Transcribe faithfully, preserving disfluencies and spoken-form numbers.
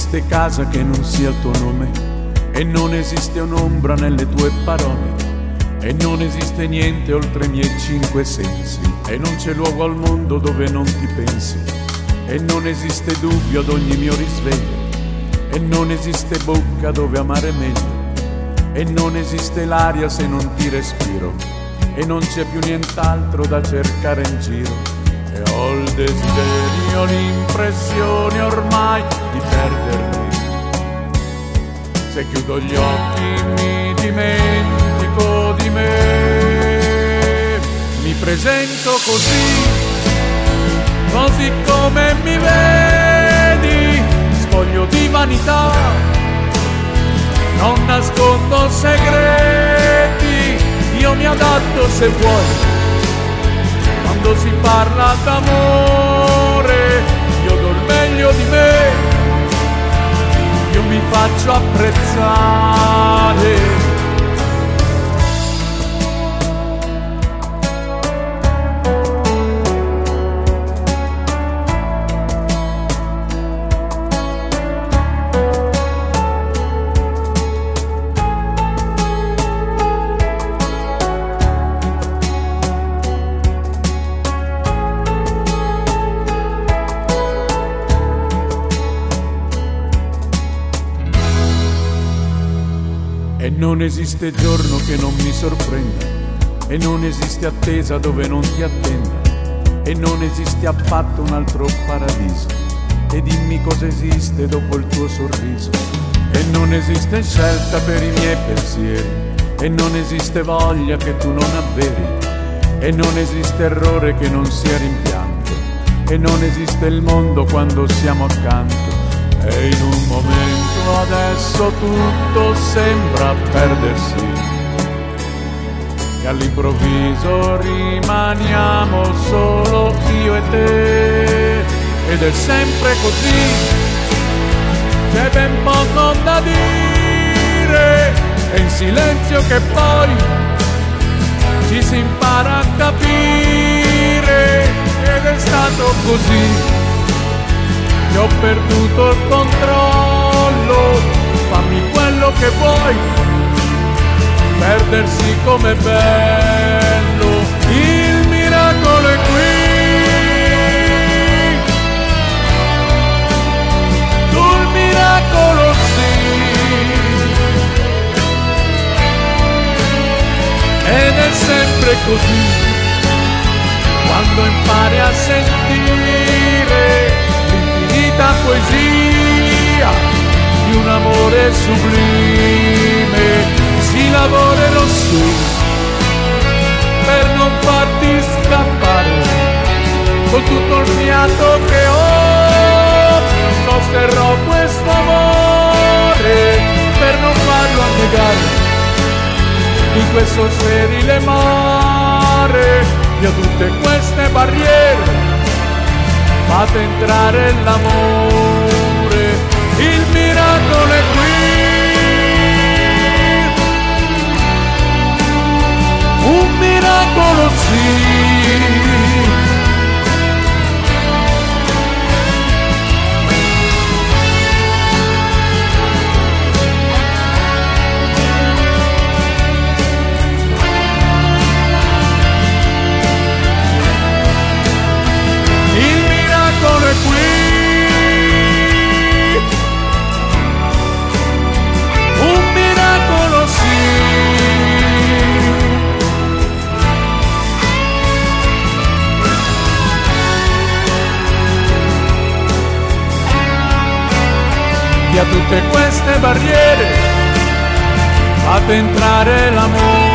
esiste casa che non sia il tuo nome, e non esiste un'ombra nelle tue parole, e non esiste niente oltre i miei cinque sensi, e non c'è luogo al mondo dove non ti pensi, e non esiste dubbio ad ogni mio risveglio, e non esiste bocca dove amare meglio, e non esiste l'aria se non ti respiro, e non c'è più nient'altro da cercare in giro. E ho il desiderio, l'impressione ormai di perderti. Se chiudo gli occhi mi dimentico di me. Mi presento così, così come mi vedi, spoglio di vanità, non nascondo segreti, io mi adatto se vuoi. Quando si parla d'amore, io do il meglio di me, io mi faccio apprezzare. E non esiste giorno che non mi sorprenda, e non esiste attesa dove non ti attenda, e non esiste affatto un altro paradiso. E dimmi cosa esiste dopo il tuo sorriso. E non esiste scelta per i miei pensieri, e non esiste voglia che tu non avveri, e non esiste errore che non sia rimpianto, e non esiste il mondo quando siamo accanto. E in un momento adesso tutto sembra perdersi, che all'improvviso rimaniamo solo io e te. Ed è sempre così, c'è ben poco da dire, è in silenzio che poi ci si impara a capire. Ed è stato così, che ho perduto il controllo, fammi quello che vuoi, perdersi com'è bello, il miracolo è qui, tu il miracolo sì, ed è sempre così, quando impari a sentire la poesia di un amore sublime, si lavorerò su per non farti scappare, con tutto il fiato che ho sosterrò questo amore per non farlo annegare in questo sterile mare. Via tutte queste barriere, fate entrare l'amore, il miracolo è qui, un miracolo sì. Via tutte queste barriere, fate entrare l'amore.